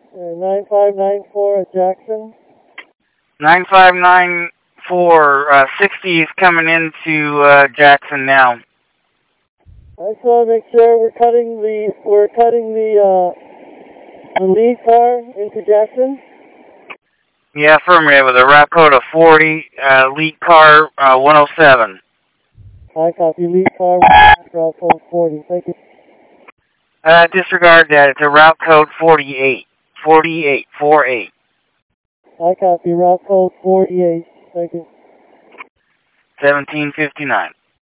9594 at Jackson. 9594, 60 is coming into Jackson now. I just want to make sure we're cutting the lead car into Jackson. Yeah, affirmative, with a route code of 40, lead car 107. I copy, lead car route code 40. Thank you. Disregard that. It's a route code 48. 48. 48. I copy, route code 48. Thank you. 1759.